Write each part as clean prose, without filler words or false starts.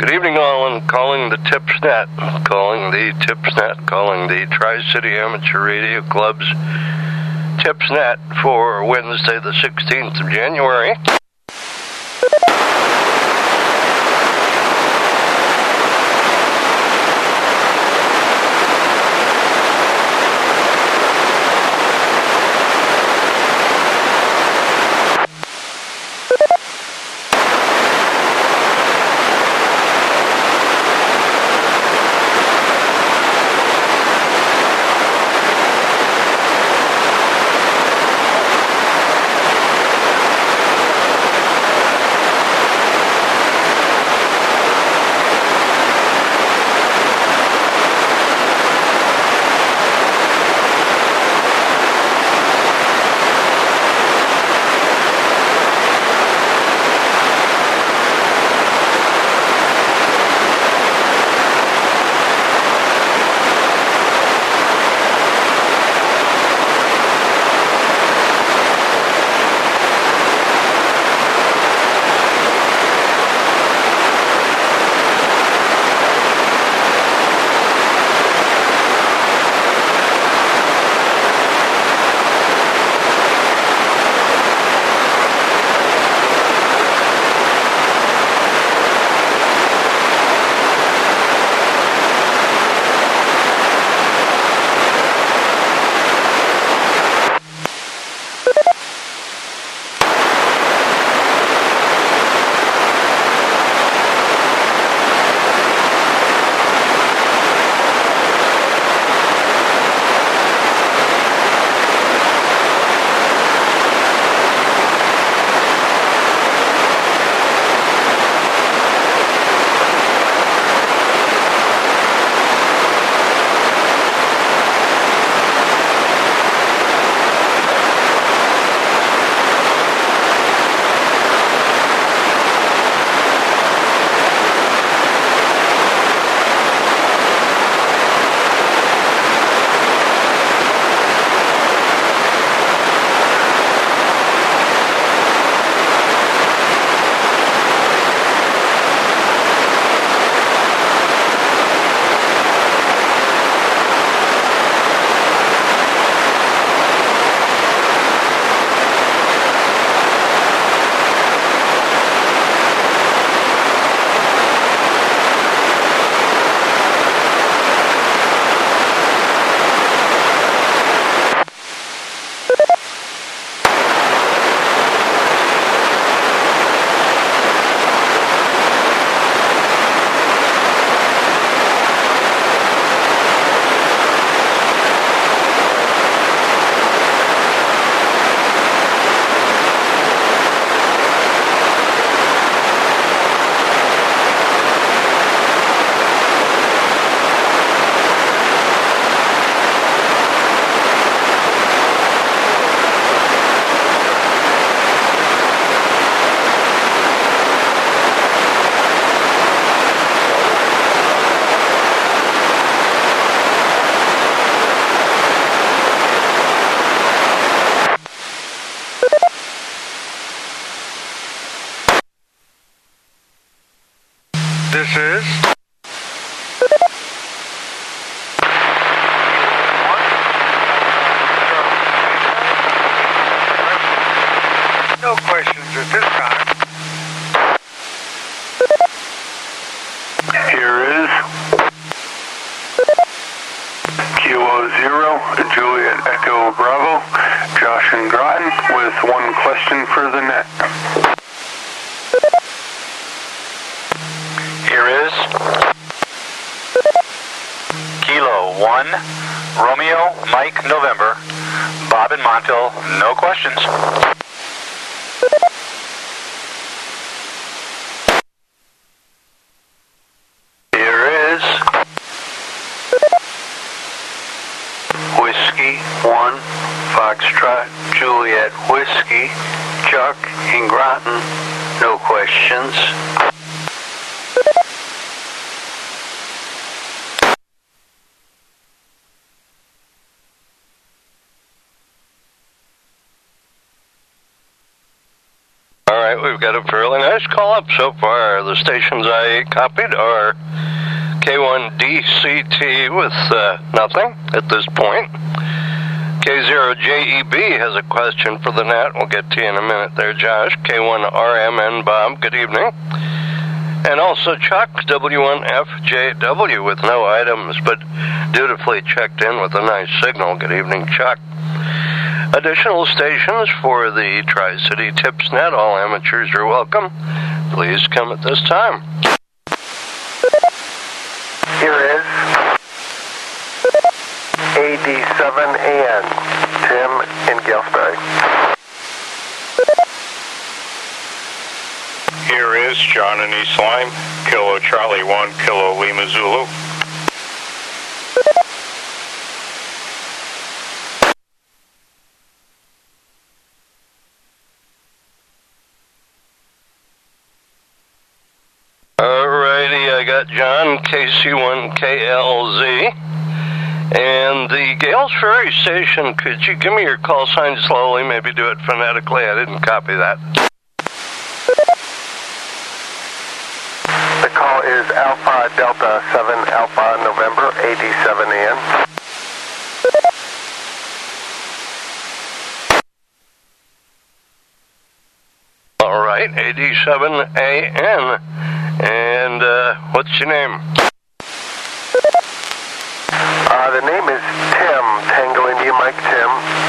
Good evening, all. I'm calling the TipsNet, calling the Tri-City Amateur Radio Club's TipsNet for Wednesday, the 16th of January. This is no questions at this time. Here is Kilo Zero, Juliet Echo Bravo, Josh and Groton with one question for the net. Here is Kilo 1, Romeo, Mike, November, Bob and Montel, no questions. Here is Whiskey 1, Foxtrot, Juliet Whiskey, Chuck and Groton, no questions. right, we've got a fairly nice call-up so far. The stations I copied are K1DCT with nothing at this point. K0JEB has a question for the net. We'll get to you in a minute there, Josh. K1RMN Bob, good evening. And also Chuck, W1FJW with no items, but dutifully checked in with a nice signal. Good evening, Chuck. Additional stations for the Tri-City Tips Net. All amateurs are welcome. Please come at this time. Here is AD7AN, Tim in Galesbury. Here is John in East Lyme, Kilo Charlie 1, Kilo Lima Zulu. Alrighty, I got John, KC1KLZ. And the Gales Ferry station, could you give me your call sign slowly? Maybe do it phonetically. I didn't copy that. The call is Alpha Delta 7 Alpha November, AD7AN. All right, AD7AN. And what's your name? The name is Tim, Tango India Mike Tim.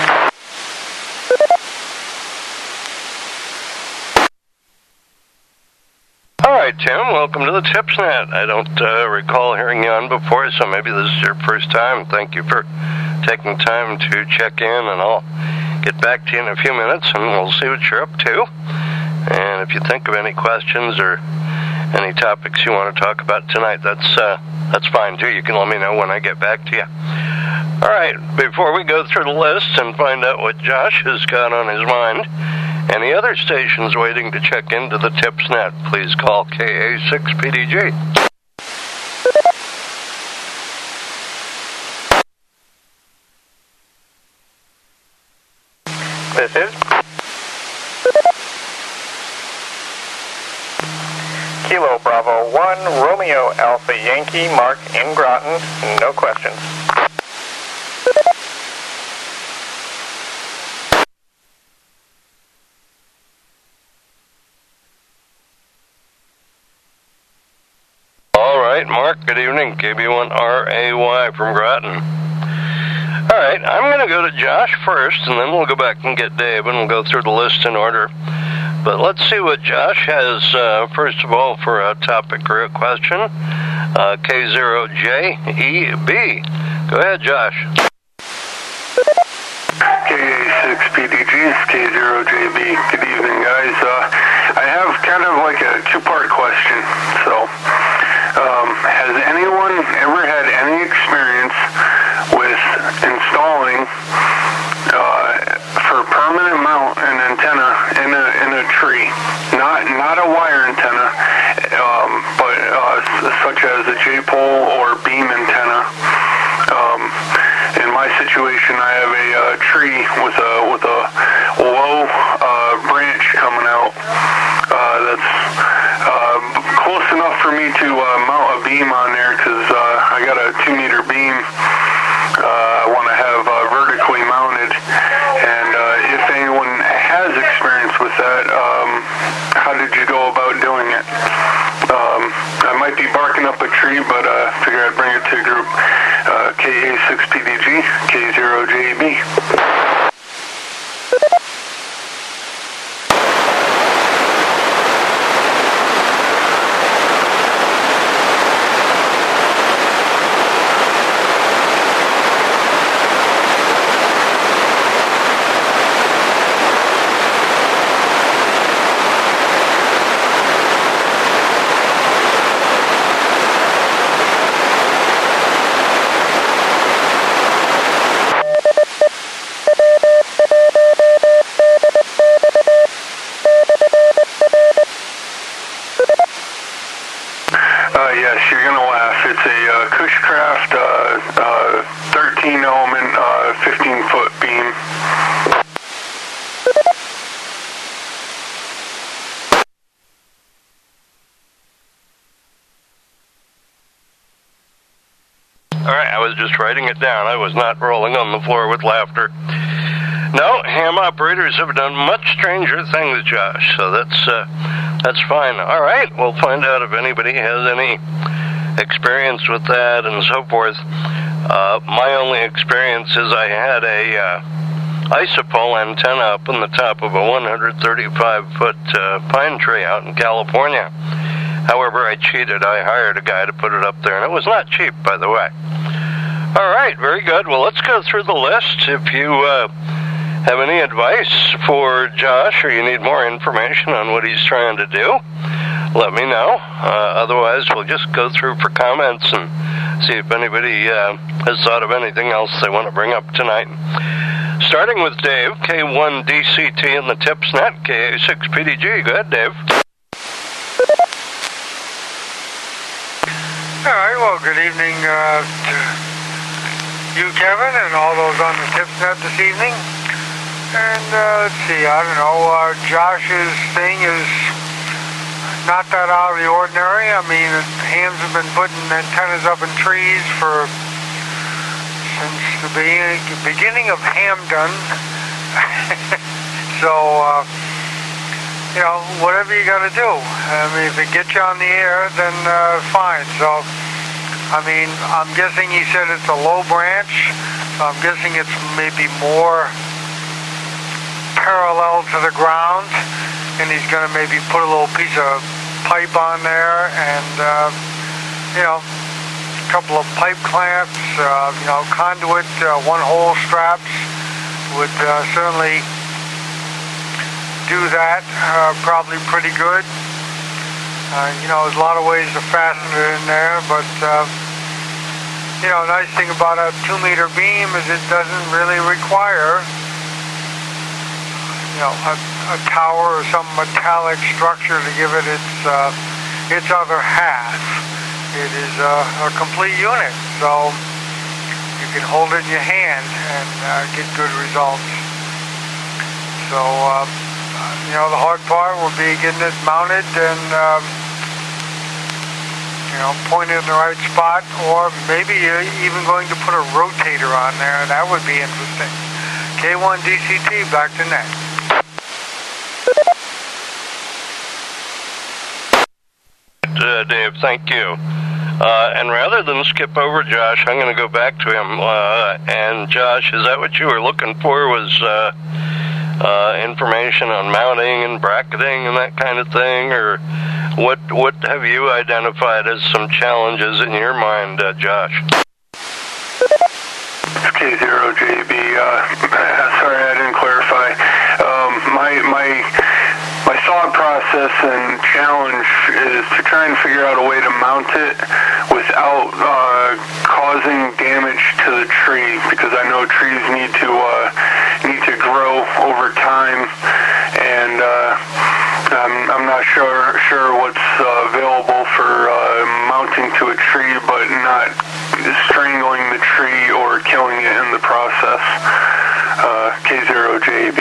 All right, Tim, welcome to the TipsNet. I don't recall hearing you on before, so maybe this is your first time. Thank you for taking time to check in, and I'll get back to you in a few minutes, and we'll see what you're up to. And if you think of any questions or any topics you want to talk about tonight, that's fine too. You can let me know when I get back to you. All right, before we go through the list and find out what Josh has got on his mind, any other stations waiting to check into the TipsNet, please call KA6PDG. This is Kilo Bravo 1, Romeo Alpha Yankee, Mark in Groton, no questions. All right, Mark, good evening. KB1RAY from Groton. All right, I'm going to go to Josh first, and then we'll go back and get Dave, and we'll go through the list in order. But let's see what Josh has, first of all, for a topic or a question. K0JEB. Go ahead, Josh. KA6PDG, K0JB. Good evening, guys. I have kind of like a two-part question. So, has anyone ever had any experience with installing for permanent mount an antenna in a tree? Not a wire antenna, but such as a J-pole or beam antenna. In my situation, I have a tree with a low branch coming out that's close enough for me to mount a beam on there, because I got a 2-meter beam I want to have vertically mounted. And if anyone has experience with that, how did you go about doing it? I might be barking up a tree, but I figure I'd bring it to the group. KA6PDG, K0JB. Yes, you're going to laugh. It's a Cushcraft 13 element 15-foot beam. All right, I was just writing it down. I was not rolling on the floor with laughter. No, ham operators have done much stranger things, Josh, so that's fine. All right, we'll find out if anybody has any experience with that and so forth. My only experience is I had a isopole antenna up on the top of a 135-foot pine tree out in California. However, I cheated. I hired a guy to put it up there, and it was not cheap, by the way. All right, very good. Well, let's go through the list. If you have any advice for Josh or you need more information on what he's trying to do, let me know. Otherwise, we'll just go through for comments and see if anybody has thought of anything else they want to bring up tonight. Starting with Dave, K1DCT in the TipsNet, KA6PDG. Go ahead, Dave. All right, well, good evening to you, Kevin, and all those on the TipsNet this evening. And let's see, I don't know, Josh's thing is not that out of the ordinary. I mean, hams have been putting antennas up in trees since the beginning of Hamdon. So, you know, whatever you got to do. I mean, if it gets you on the air, then fine. So, I mean, I'm guessing he said it's a low branch. So I'm guessing it's maybe more parallel to the ground. And he's going to maybe put a little piece of pipe on there and, you know, a couple of pipe clamps, you know, conduit, one-hole straps would certainly do that probably pretty good. You know, there's a lot of ways to fasten it in there, but, you know, nice thing about a 2-meter beam is it doesn't really require, you know, a tower or some metallic structure to give it its other half. It is a complete unit, so you can hold it in your hand and get good results. So, you know, the hard part will be getting it mounted and, you know, pointed in the right spot, or maybe even going to put a rotator on there. That would be interesting. K1DCT, back to net. Dave, thank you. And rather than skip over Josh, I'm going to go back to him. And Josh, is that what you were looking for, was information on mounting and bracketing and that kind of thing? Or what have you identified as some challenges in your mind, Josh? It's K0JB. Sorry, I didn't clarify. My thought process and challenge is to try and figure out a way to mount it without causing damage to the tree, because I know trees need to grow over time, and I'm not sure what's available for mounting to a tree, but not strangling the tree or killing it in the process. K0JB.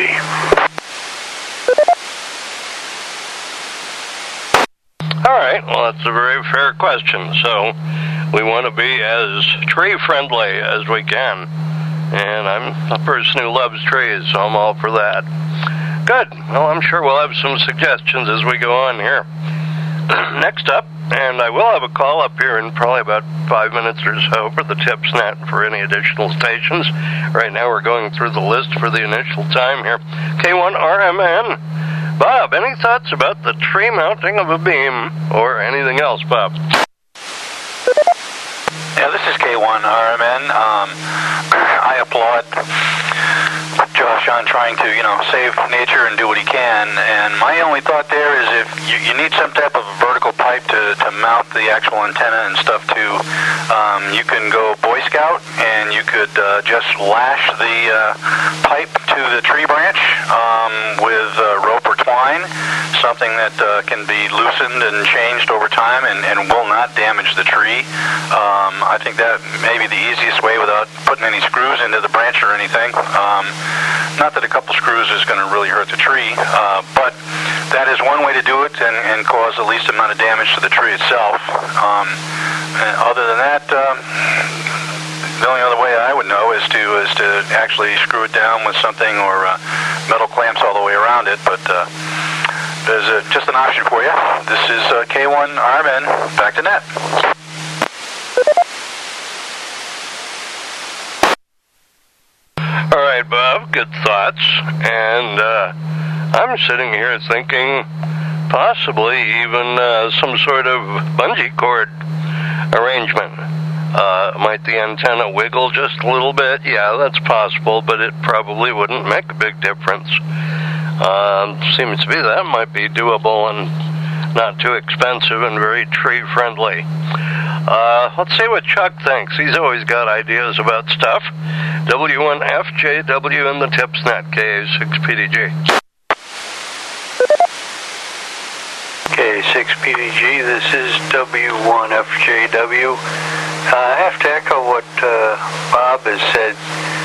All right, well, that's a very fair question. So we want to be as tree-friendly as we can. And I'm a person who loves trees, so I'm all for that. Good. Well, I'm sure we'll have some suggestions as we go on here. Next up, and I will have a call up here in probably about 5 minutes or so for the TipsNet for any additional stations. Right now we're going through the list for the initial time here. K1RMN. Bob, any thoughts about the tree mounting of a beam or anything else, Bob? Yeah, this is K1RMN. I applaud Josh on trying to, you know, save nature and do what he can. And my only thought there is if you need some type of vertical pipe to mount the actual antenna and stuff to, you can go Boy Scout and you could just lash the pipe to the tree branch with rope or twine, something that can be loosened and changed over time and will not damage the tree. I think that may be the easiest way without putting any screws into the branch or anything. Not that a couple screws is going to really hurt the tree, but that is one way to do it and cause the least amount of damage to the tree itself. Other than that, the only other way I would know is to actually screw it down with something or metal clamps all the way around it. But there's just an option for you. This is K1 RMN. Back to net. All right, Bob, good thoughts. And I'm sitting here thinking possibly even some sort of bungee cord arrangement. Might the antenna wiggle just a little bit? Yeah, that's possible, but it probably wouldn't make a big difference. Seems to be that might be doable and not too expensive and very tree-friendly. Let's see what Chuck thinks. He's always got ideas about stuff. W1FJW in the TipsNet, KA6PDG. K6PDG, this is W1FJW. I have to echo what Bob has said.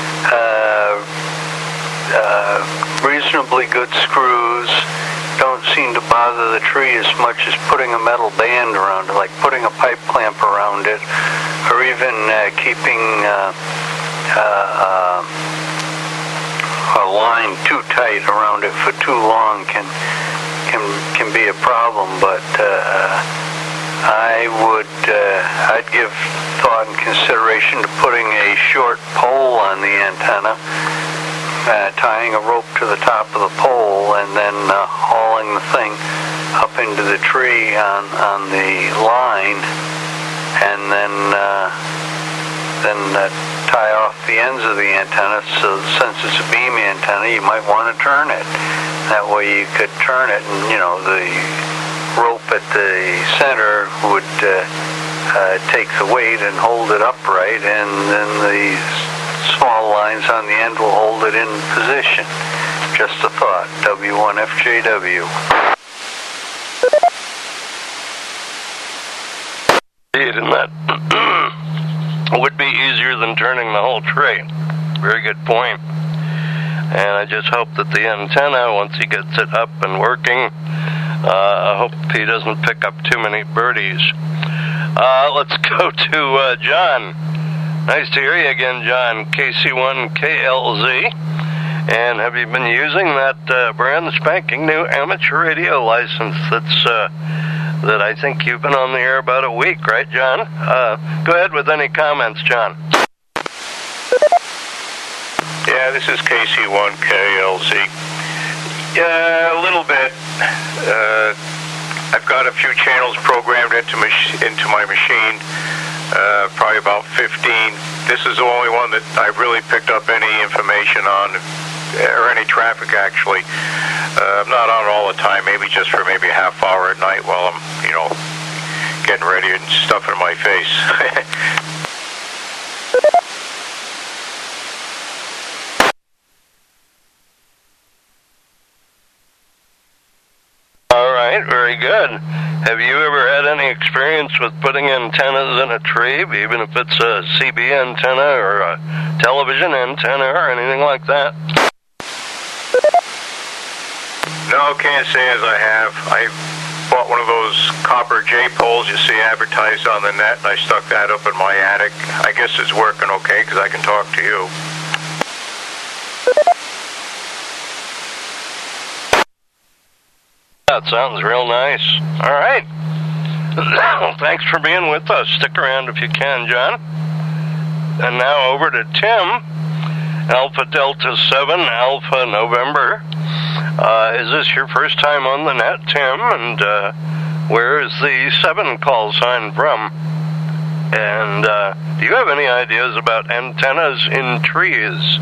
Reasonably good screws don't seem to bother the tree as much as putting a metal band around it, like putting a pipe clamp around it, or even keeping a line too tight around it for too long can be a problem. But I'd give thought and consideration to putting a short pole on the antenna, tying a rope to the top of the pole, and then hauling the thing up into the tree on the line, and then tie off the ends of the antenna. So since it's a beam antenna, you might want to turn it. That way you could turn it, and the rope at the center would take the weight and hold it upright, and then the small lines on the end will hold it in position. Just a thought. W1FJW. And that would be easier than turning the whole tree. Very good point. And I just hope that the antenna, once he gets it up and working, I hope he doesn't pick up too many birdies. Let's go to John. Nice to hear you again, John. KC1KLZ. And have you been using that brand spanking new amateur radio license that I think you've been on the air about a week, right, John? Go ahead with any comments, John. Yeah, this is KC1KLZ. Yeah, a little bit. I've got a few channels programmed into my machine, probably about 15. This is the only one that I've really picked up any information on, or any traffic, actually. I'm not on all the time, maybe just for maybe a half hour at night while I'm, getting ready and stuffing my face. All right, very good. Have you ever had any experience with putting antennas in a tree, even if it's a CB antenna or a television antenna or anything like that? No, can't say as I have. I bought one of those copper J-poles you see advertised on the net, and I stuck that up in my attic. I guess it's working okay because I can talk to you. That sounds real nice. All right. Thanks for being with us. Stick around if you can, John. And now over to Tim. Alpha Delta 7, Alpha November. Is this your first time on the net, Tim? And where is the 7 call sign from? And do you have any ideas about antennas in trees?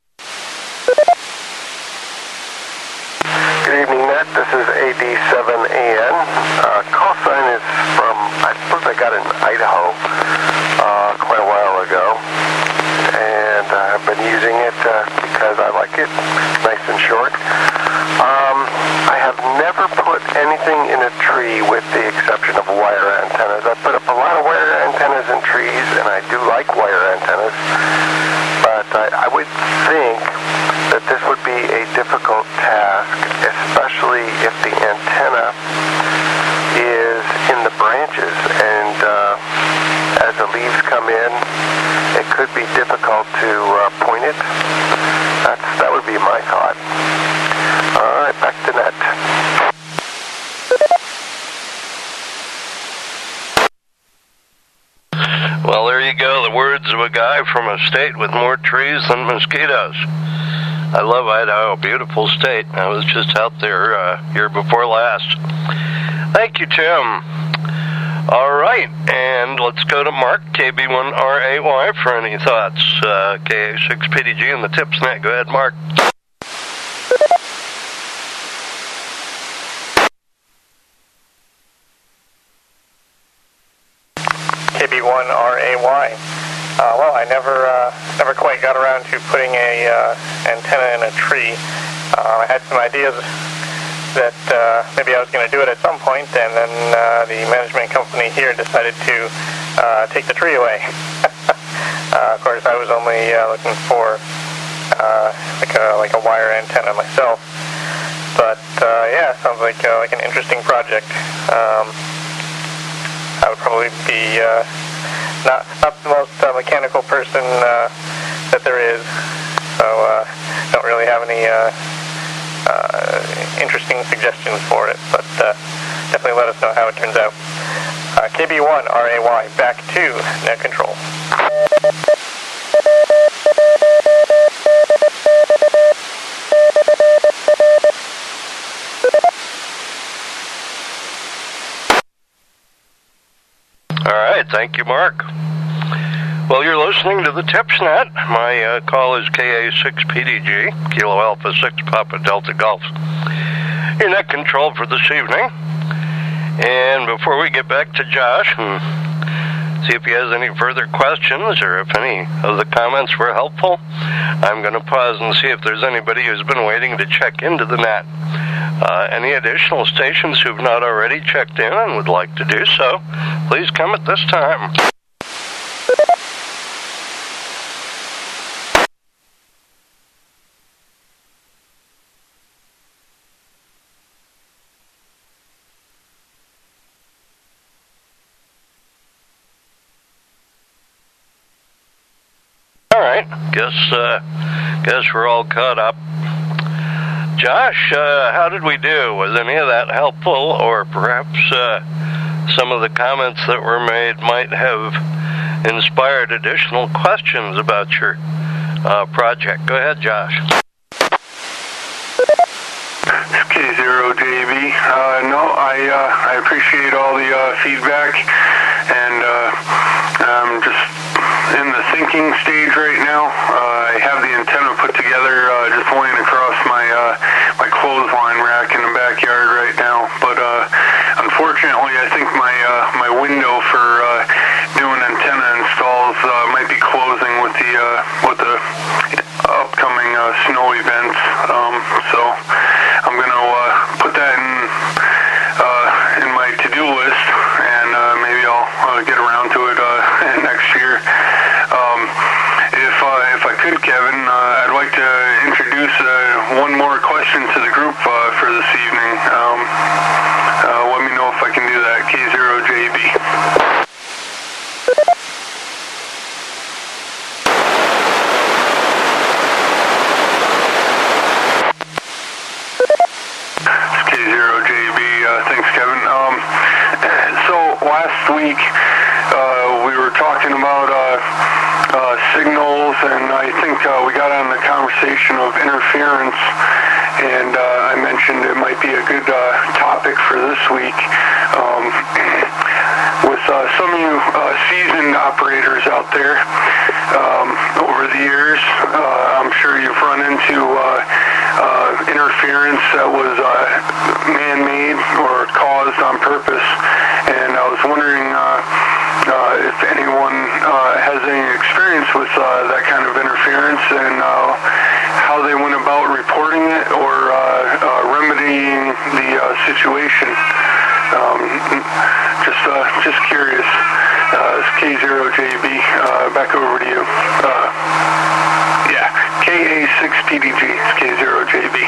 Good evening, Net. This is AD7AN. Call sign is from, I suppose I got it in Idaho quite a while ago. And I've been using it because I like it. Nice and short. I have never put anything in a tree with the exception of wire antennas. I put up a lot of wire antennas in trees, and I do like wire antennas. But I would think that this would be a difficult task, especially if the antenna is in the branches, and as the leaves come in, it could be Well, there you go, the words of a guy from a state with more trees than mosquitoes. I love Idaho, beautiful state. I was just out there year before last. Thank you, Tim. All right, and let's go to Mark, KB1RAY, for any thoughts. KA6PDG and the TipsNet. Go ahead, Mark. KB1RAY. Well, I never quite got around to putting a antenna in a tree. I had some ideas that maybe I was going to do it at some point, and then the management company here decided to take the tree away. Of course, I was only looking for like a wire antenna myself, but yeah, sounds like an interesting project. I would probably be not the most mechanical person that there is, so don't really have any interesting suggestions for it, but definitely let us know how it turns out. KB1RAY, back to net control. All right, thank you, Mark. Well, you're listening to the TipsNet. My call is KA6PDG, Kilo Alpha 6 Papa Delta Golf. Your net control for this evening. And before we get back to Josh and see if he has any further questions or if any of the comments were helpful, I'm going to pause and see if there's anybody who's been waiting to check into the net. Any additional stations who've not already checked in and would like to do so, please come at this time. All right, guess we're all caught up. Josh, how did we do? Was any of that helpful, or perhaps some of the comments that were made might have inspired additional questions about your project? Go ahead, Josh. K0JB. No, I appreciate all the feedback, and I'm just in the thinking stage right now. I have the antenna put together, just laying across my clothesline rack in the backyard right now. But unfortunately, I think my window for doing antenna installs might be closing with the upcoming snow events. So I'm gonna put that in my to-do list, and maybe I'll get around to it next year. If I could, Kevin, I'd like to introduce one more question to the group for this evening. Let me know if I can do that. K0JB. K0JB, thanks, Kevin. So last week we were talking about signals, and I think we got on the conversation of interference, and I mentioned it might be a good topic for this week. With some of you seasoned operators out there, over the years, I'm sure you've run into interference that was man-made or caused on purpose, and I was wondering if anyone has any experience with that kind of interference, and how they went about reporting it or remedying the situation. Just curious. It's K0JB. Back over to you. Yeah, KA6PDG. It's K0JB.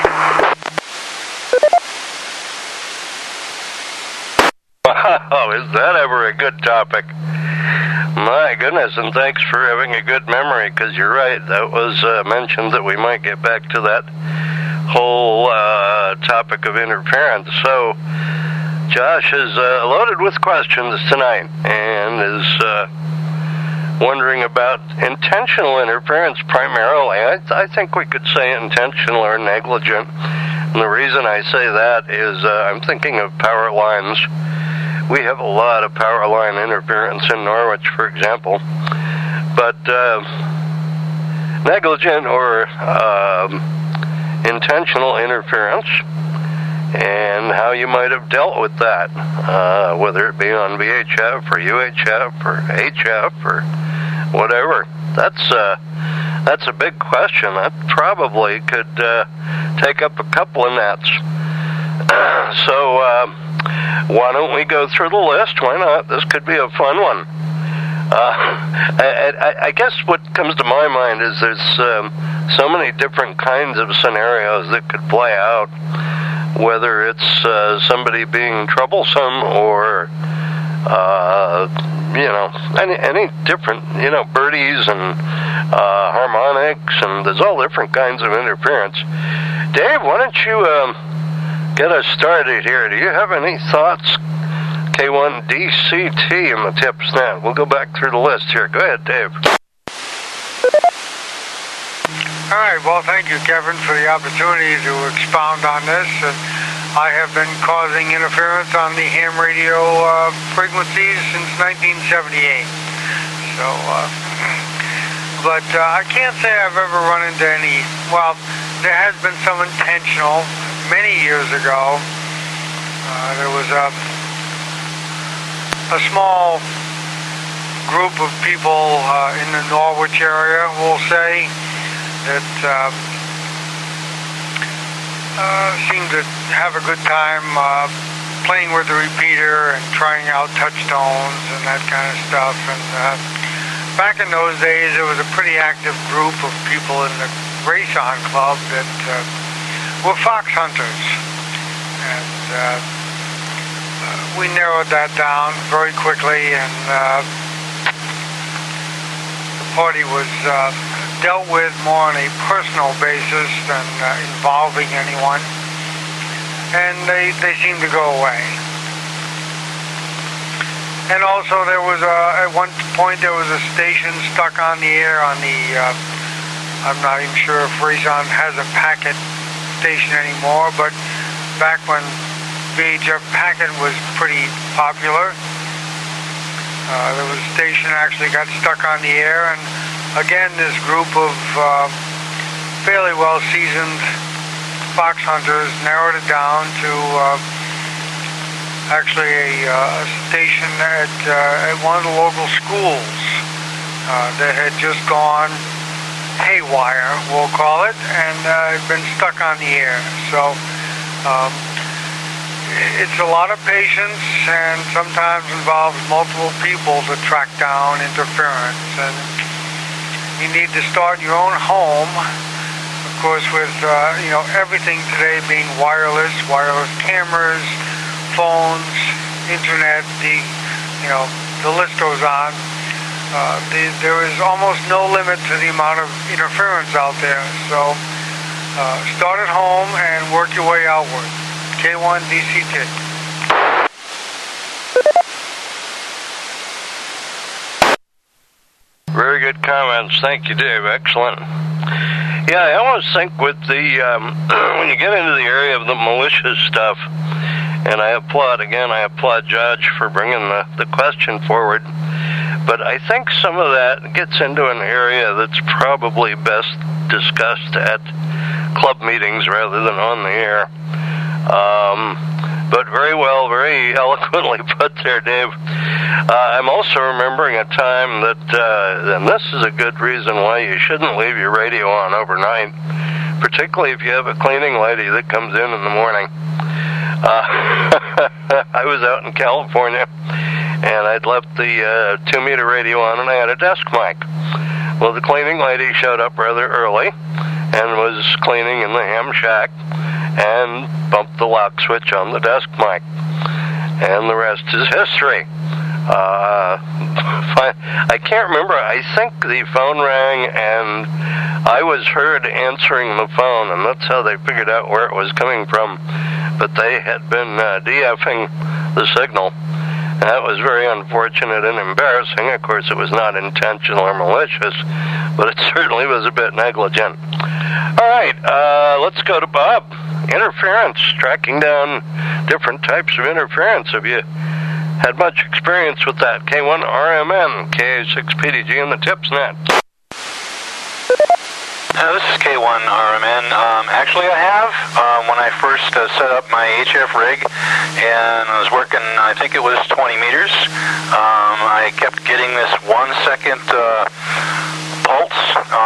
Wow, is that ever a good topic? My goodness, and thanks for having a good memory, because you're right, that was mentioned that we might get back to that whole topic of interference. So, Josh is loaded with questions tonight, and is wondering about intentional interference primarily. I think we could say intentional or negligent. And the reason I say that is I'm thinking of power lines. We have a lot of power line interference in Norwich, for example. But negligent or intentional interference, and how you might have dealt with that, whether it be on VHF or UHF or HF or whatever. That's a big question. That probably could take up a couple of nets. So why don't we go through the list? Why not? This could be a fun one. I guess what comes to my mind is there's so many different kinds of scenarios that could play out, whether it's somebody being troublesome or any different, birdies and harmonics, and there's all different kinds of interference. Dave, why don't you get us started here? Do you have any thoughts? K1DCT in the tips net. We'll go back through the list here. Go ahead, Dave. All right. Well, thank you, Kevin, for the opportunity to expound on this. And I have been causing interference on the ham radio frequencies since 1978. So, but I can't say I've ever run into any. Well, there has been some intentional. Many years ago, there was a small group of people in the Norwich area, we'll say, that seemed to have a good time playing with the repeater and trying out touchstones and that kind of stuff. And back in those days, there was a pretty active group of people in the Race-On Club that were fox hunters. And we narrowed that down very quickly, and the party was dealt with more on a personal basis than involving anyone, and they seemed to go away. And also there was at one point there was a station stuck on the air on the I'm not even sure if Race-On has a packet station anymore, but back when VHF packet was pretty popular, there was a station actually got stuck on the air, and again this group of fairly well seasoned fox hunters narrowed it down to actually a station at one of the local schools that had just gone haywire, we'll call it, and had been stuck on the air. So it's a lot of patience, and sometimes involves multiple people to track down interference. And you need to start in your own home, of course, with everything today being wireless cameras, phones, internet. The list goes on. There is almost no limit to the amount of interference out there. So start at home and work your way outward. K1DCT. Very good comments. Thank you, Dave. Excellent. Yeah, I almost think with the when you get into the area of the malicious stuff, and I applaud Judge for bringing the question forward, but I think some of that gets into an area that's probably best discussed at club meetings rather than on the air. But very eloquently put there, Dave. I'm also remembering a time that, and this is a good reason why you shouldn't leave your radio on overnight, particularly if you have a cleaning lady that comes in the morning. I was out in California, and I'd left the 2-meter radio on, and I had a desk mic. Well, the cleaning lady showed up rather early and was cleaning in the ham shack and bumped the lock switch on the desk mic. And the rest is history. I can't remember. I think the phone rang, and I was heard answering the phone, and that's how they figured out where it was coming from. But they had been DFing the signal. That was very unfortunate and embarrassing. Of course, it was not intentional or malicious, but it certainly was a bit negligent. All right, let's go to Bob. Interference, tracking down different types of interference. Have you had much experience with that? K1RMN, KA6PDG, and the TipsNet. This is K1RMN. Actually, I have. When I first set up my HF rig and I was working, I think it was 20 meters, I kept getting this 1 second pulse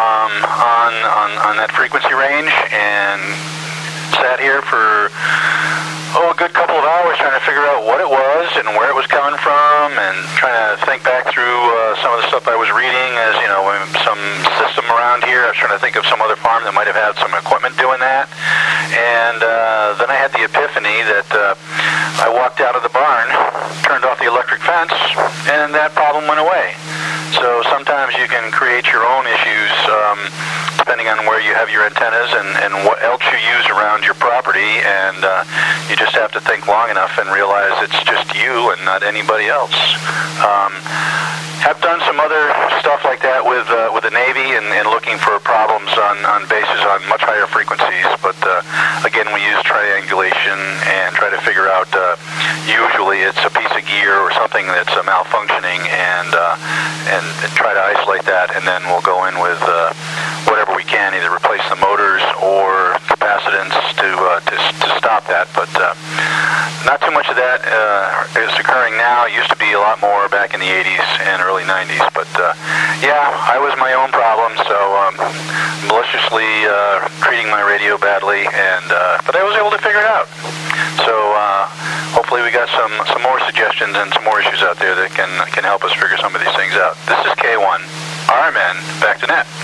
on that frequency range, and sat here for a good couple of hours trying to figure out what it was and where it was coming from, and trying to think back through some of the stuff I was reading as, you know, some system around here. I was trying to think of some other farm that might have had some equipment doing that. And then I had the epiphany that I walked out of the barn, turned off the electric fence, and that problem went away. So sometimes you can create your own issues depending on where you have your antennas and what else you use around your property, and you just have to think long enough and realize it's just you and not anybody else. Have done some other stuff like that with the Navy and looking for problems on bases on much higher frequencies, but again, we use triangulation and try to figure out, usually it's a piece of gear or something that's malfunctioning, and try to isolate that, and then we'll go in with whatever we can, either replace the motors or capacitance to stop that, but not too much of that is occurring now. It used to be a lot more back in the 80s and early 90s, but yeah, I was my own problem, so maliciously treating my radio badly, and but I was able to figure it out. So hopefully we got some more suggestions and some more issues out there that can help us figure some of these things out. This is K1 RMN, back to net.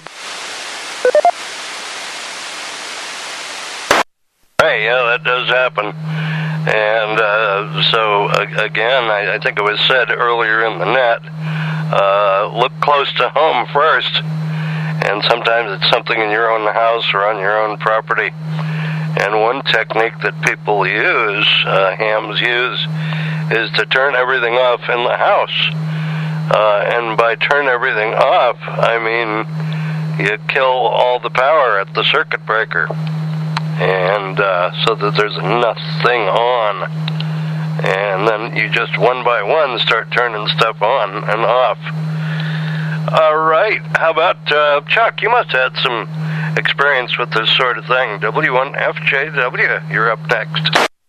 Hey, yeah, that does happen. And so, again, I think it was said earlier in the net, look close to home first. And sometimes it's something in your own house or on your own property. And one technique that people use, hams use, is to turn everything off in the house. And by turn everything off, I mean you kill all the power at the circuit breaker. And so that there's nothing on, and then you just one by one start turning stuff on and off. All right, how about Chuck? You must have had some experience with this sort of thing. W1FJW, you're up next.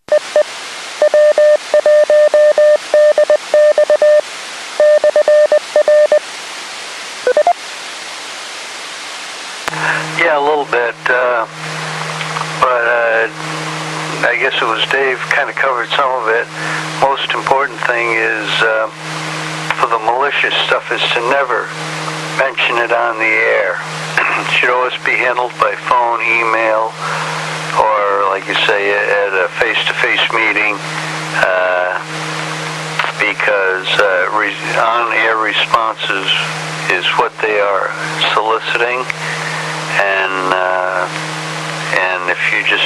Yeah, a little bit. But I guess it was Dave kind of covered some of it. Most important thing is for the malicious stuff is to never mention it on the air. It should always be handled by phone, email, or like you say, at a face-to-face meeting, because on-air responses is what they are soliciting, and if you just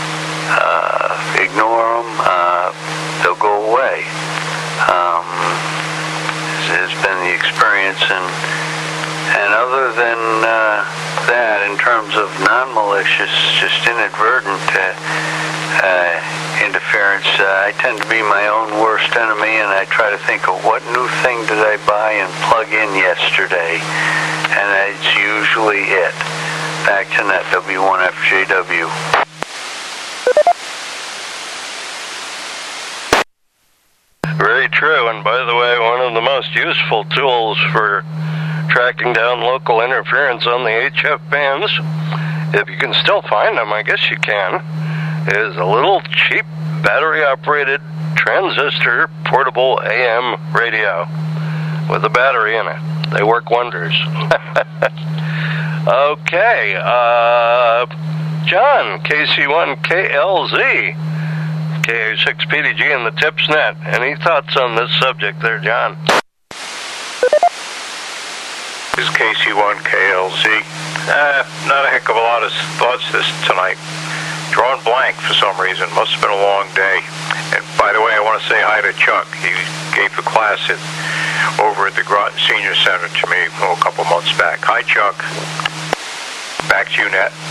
ignore them, they'll go away. Has been the experience, and other than that, in terms of non-malicious, just inadvertent interference, I tend to be my own worst enemy, and I try to think of what new thing did I buy and plug in yesterday, and it's usually it. Back to net, W1FJW. Very true, and by the way, one of the most useful tools for tracking down local interference on the HF bands, if you can still find them, I guess you can, is a little cheap battery-operated transistor portable AM radio with a battery in it. They work wonders. Okay, John, KC1KLZ, KA6PDG and the TipsNet. Any thoughts on this subject there, John? This is KC1KLZ. Not a heck of a lot of thoughts tonight. drawn blank for some reason. Must have been a long day. And by the way, I want to say hi to Chuck. He gave a class over at the Groton Senior Center to me a couple months back. Hi, Chuck. Back to you, Nat.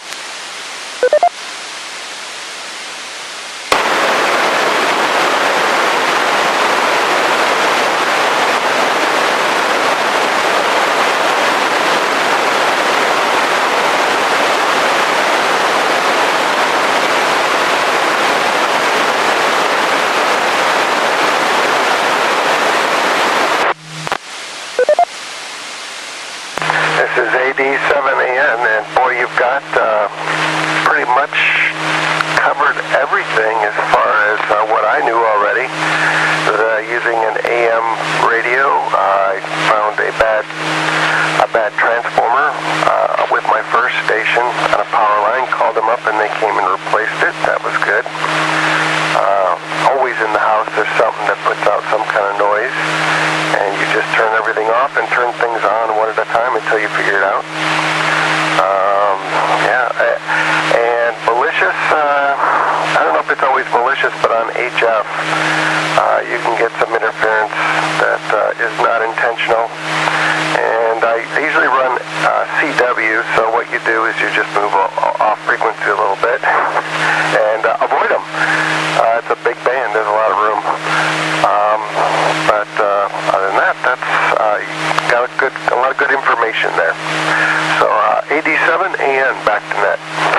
This is AD7AN, and boy, you've got pretty much covered everything as far as what I knew already. Using an AM radio, I found a bad transformer with my first station on a power line. Called them up, and they came and replaced it. That was good. Always in the house, there's something that puts out some kind of noise, and you just turn everything off and turn things on one at a time until you figure it out. And malicious, I don't know if it's always malicious, but on HF, you can get some interference that is not intentional. And I usually run CW, so what you do is you just move off frequency a little bit and avoid them. It's a big band, there's a lot of room. But other than that, that's got a lot of good information there. So AD7AN, back to net.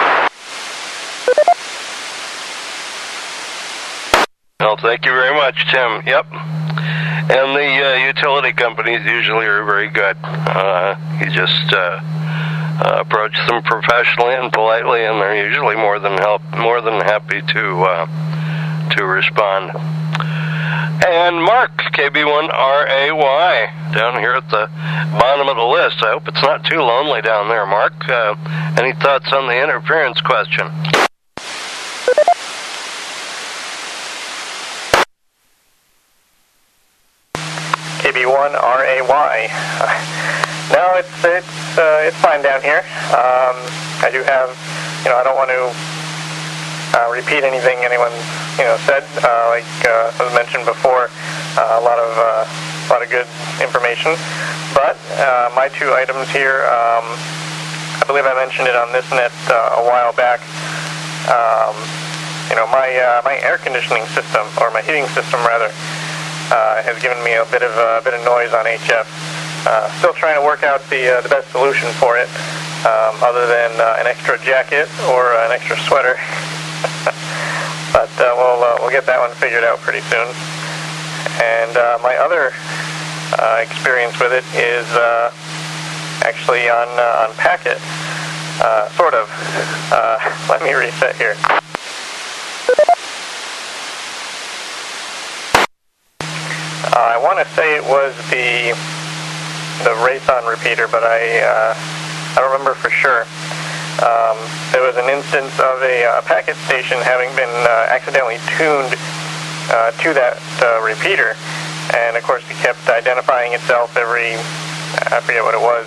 Well, thank you very much, Tim. Yep. And the utility companies usually are very good. You just approach them professionally and politely, and they're usually more than happy to respond. And Mark, KB1RAY, down here at the bottom of the list. I hope it's not too lonely down there, Mark. Any thoughts on the interference question? KB1RAY. No, it's fine down here. I do have, I don't want to repeat anything anyone said. Like was mentioned before, a lot of good information. But my two items here, I believe I mentioned it on this net a while back. My air conditioning system, or my heating system rather, has given me a bit of noise on HF. Still trying to work out the best solution for it, other than an extra jacket or an extra sweater. But we'll get that one figured out pretty soon. And my other experience with it is actually on packet, sort of. Let me reset here. I want to say it was the Raytheon repeater, but I don't remember for sure. There was an instance of a packet station having been accidentally tuned to that repeater, and of course it kept identifying itself every, I forget what it was.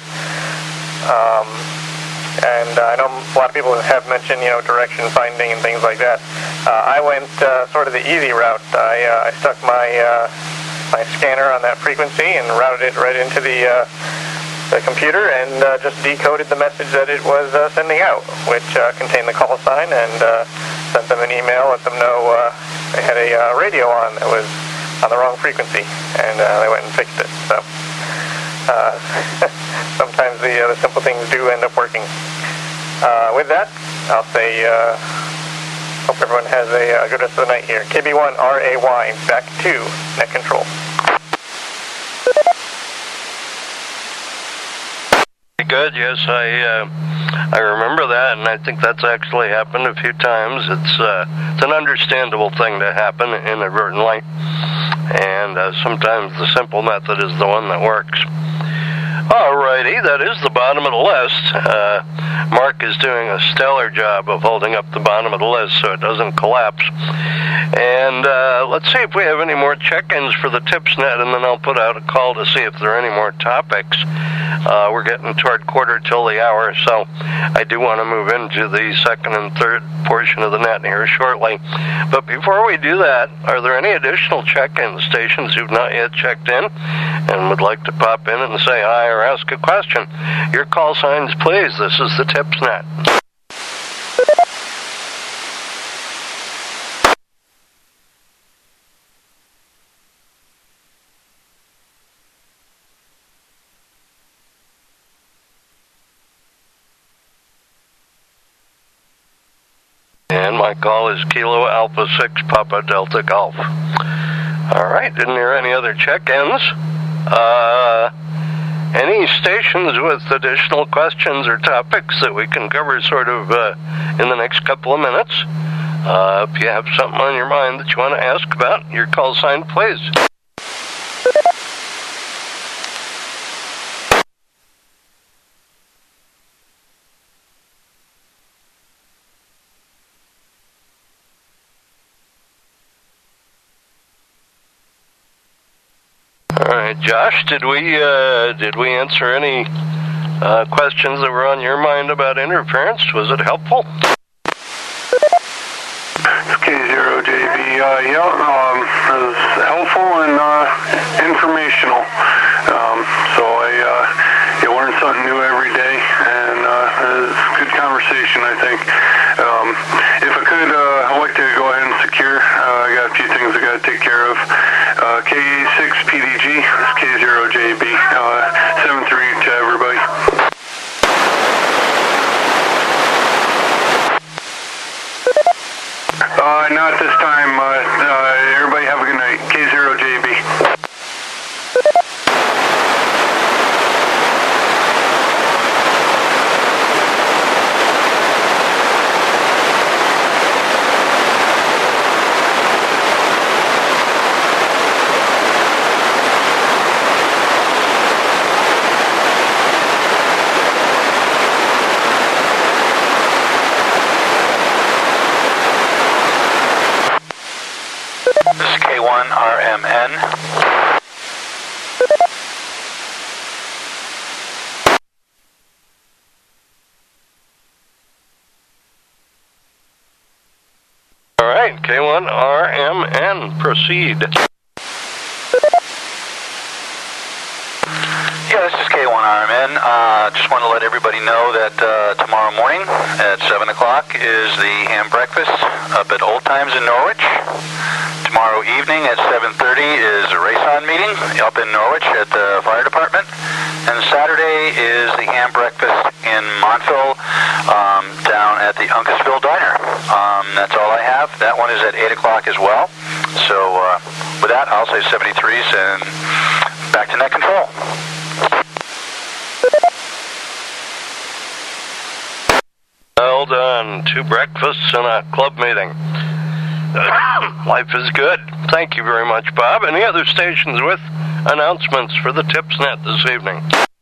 And I know a lot of people have mentioned, direction finding and things like that. I went sort of the easy route. I stuck my scanner on that frequency and routed it right into the computer and just decoded the message that it was sending out, which contained the call sign, and sent them an email, let them know they had a radio on that was on the wrong frequency, and they went and fixed it. So sometimes the simple things do end up working. With that, I'll say hope everyone has a good rest of the night here. KB1RAY, back to net control. Good. Yes, I remember that, and I think that's actually happened a few times. It's an understandable thing to happen inadvertently, and sometimes the simple method is the one that works. Alrighty, that is the bottom of the list. Mark is doing a stellar job of holding up the bottom of the list so it doesn't collapse. And let's see if we have any more check-ins for the TipsNet, and then I'll put out a call to see if there are any more topics. We're getting toward quarter till the hour, so I do want to move into the second and third portion of the net here shortly. But before we do that, are there any additional check-in stations who've not yet checked in and would like to pop in and say hi or ask a question? Your call signs, please. This is the TipsNet. And my call is Kilo Alpha 6 Papa Delta Golf. Alright, didn't hear any other check-ins. Any stations with additional questions or topics that we can cover sort of in the next couple of minutes? If you have something on your mind that you want to ask about, your call sign, please. All right, Josh, did we answer any questions that were on your mind about interference? Was it helpful? It's K0JB. It was helpful and informational. So I learned something new every day, and it's a good conversation, I think. If I could, I'd like to go ahead and secure. I got a few things I got to take care of. KA6PDG, this K0JB, 7-3 to everybody. Not this time. Everybody have a good night. K0JB. This is K1RMN. All right, K1RMN, proceed. Yeah, this is K1RMN. Just want to let everybody know that tomorrow morning at 7 o'clock is the ham breakfast up at Old Times in Norwich. Tomorrow evening at 7:30 is a race-on meeting up in Norwich at the fire department. And Saturday is the ham breakfast in Montville down at the Uncasville Diner. That's all I have. That one is at 8 o'clock as well. So with that, I'll say 73s and back to net control. Well done. 2 breakfasts and a club meeting. Life is good. Thank you very much, Bob. Any other stations with announcements for the TipsNet this evening?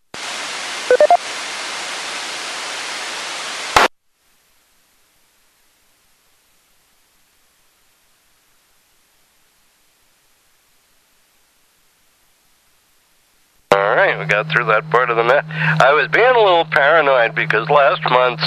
All right, we got through that part of the net. I was being a little paranoid because last month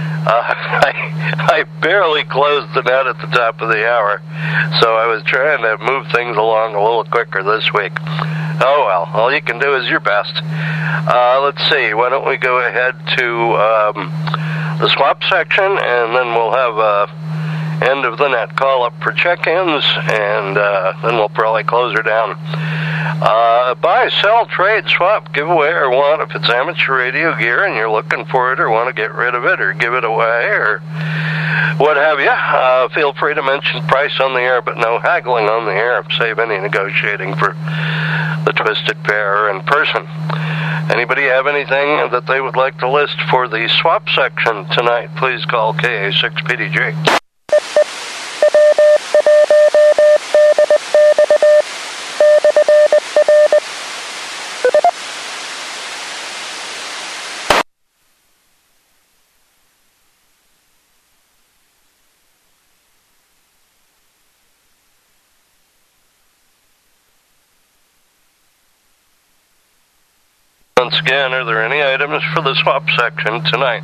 I barely closed the net at the top of the hour, so I was trying to move things along a little quicker this week. Oh well, all you can do is your best. Let's see, why don't we go ahead to the swap section, and then we'll have end of the net call up for check-ins, and then we'll probably close her down. Buy, sell, trade, swap, give away, or want. If it's amateur radio gear and you're looking for it or want to get rid of it or give it away or what have you, feel free to mention price on the air, but no haggling on the air. Save any negotiating for the Twisted Pair in person. Anybody have anything that they would like to list for the swap section tonight? Please call KA6PDG. Once again, are there any items for the swap section tonight?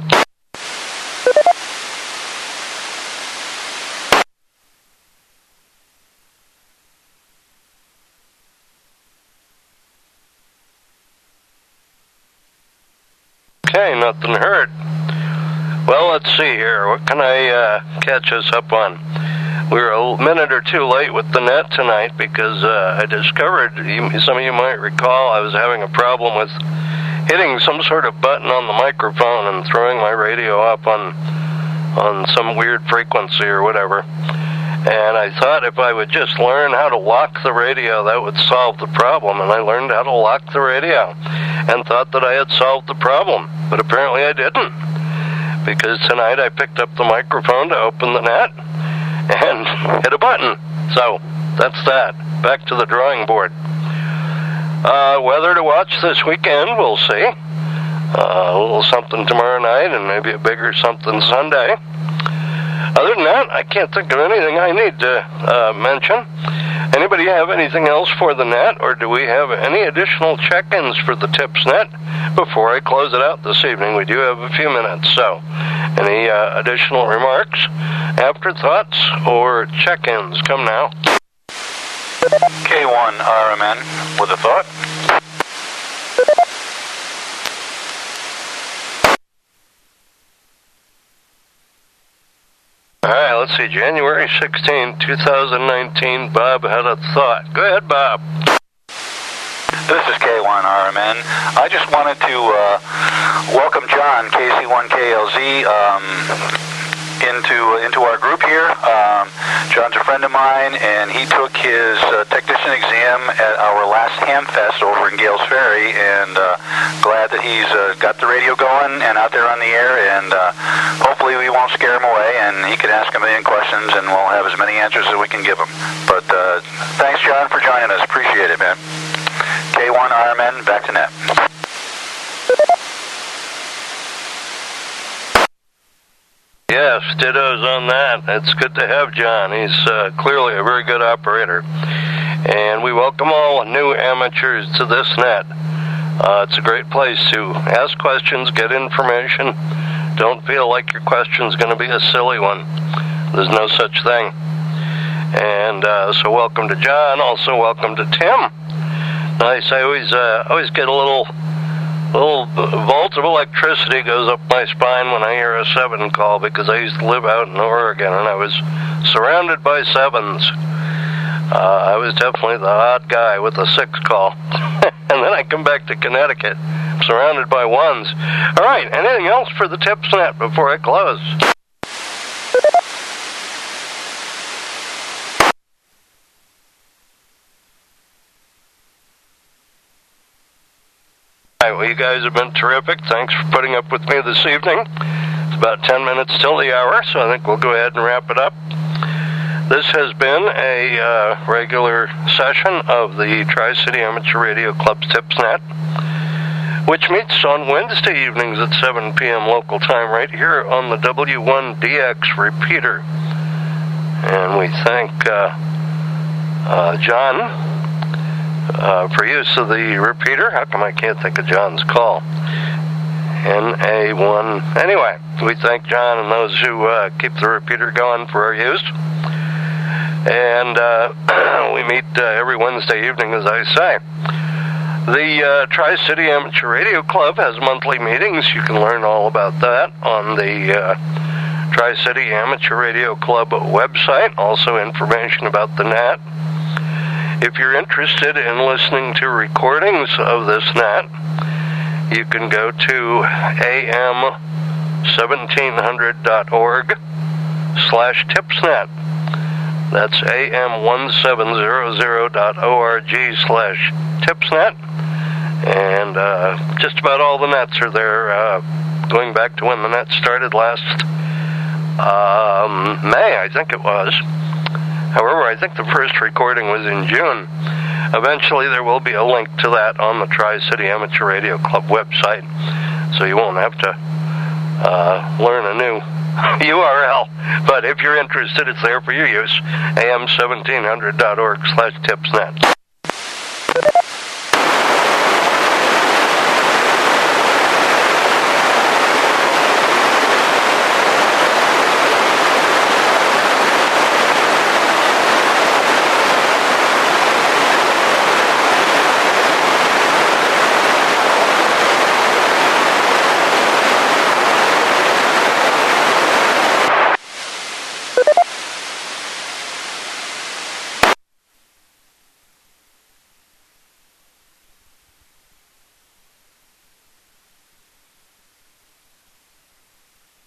Okay, nothing heard. Well, let's see here. What can I catch us up on? We were a minute or two late with the net tonight because I discovered, some of you might recall, I was having a problem with hitting some sort of button on the microphone and throwing my radio up on some weird frequency or whatever. And I thought if I would just learn how to lock the radio, that would solve the problem. And I learned how to lock the radio and thought that I had solved the problem. But apparently I didn't, because tonight I picked up the microphone to open the net and hit a button. So that's that. Back to the drawing board. Weather to watch this weekend, we'll see. A little something tomorrow night and maybe a bigger something Sunday. Other than that, I can't think of anything I need to mention. Anybody have anything else for the net, or do we have any additional check-ins for the tips net before I close it out this evening? We do have a few minutes, so any additional remarks, afterthoughts, or check-ins? Come now. K1 RMN with a thought. All right, let's see. January 16, 2019, Bob had a thought. Go ahead, Bob. This is K1 RMN. I just wanted to welcome John, KC1KLZ, into our group here. John's a friend of mine, and he took his technician exam at our last Hamfest over in Gales Ferry, and glad that he's got the radio going and out there on the air, and hopefully we won't scare him away, and he can ask a million questions, and we'll have as many answers as we can give him. But thanks, John, for joining us. Appreciate it, man. K1 RMN, back to net. Yes, dittos on that. It's good to have John. He's clearly a very good operator. And we welcome all new amateurs to this net. It's a great place to ask questions, get information. Don't feel like your question's going to be a silly one. There's no such thing. And so welcome to John. Also welcome to Tim. Nice. I always get a little volt of electricity goes up my spine when I hear a 7 call, because I used to live out in Oregon and I was surrounded by 7s. I was definitely the odd guy with a 6 call. And then I come back to Connecticut, surrounded by 1s. All right, anything else for the tips net before I close? Well, you guys have been terrific. Thanks for putting up with me this evening. It's about 10 minutes till the hour, so I think we'll go ahead and wrap it up. This has been a regular session of the Tri-City Amateur Radio Club's Tips Net, which meets on Wednesday evenings at 7 p.m. local time right here on the W1DX repeater. And we thank John for use of the repeater. How come I can't think of John's call? NA1. Anyway, we thank John and those who keep the repeater going for our use. And we meet every Wednesday evening, as I say. The Tri-City Amateur Radio Club has monthly meetings. You can learn all about that on the Tri-City Amateur Radio Club website. Also information about the net. If you're interested in listening to recordings of this net, you can go to am1700.org/tipsnet. That's am1700.org/tipsnet. And just about all the nets are there, going back to when the net started last May, I think it was. However, I think the first recording was in June. Eventually, there will be a link to that on the Tri-City Amateur Radio Club website, so you won't have to learn a new URL. But if you're interested, it's there for your use, am1700.org/tipsnet.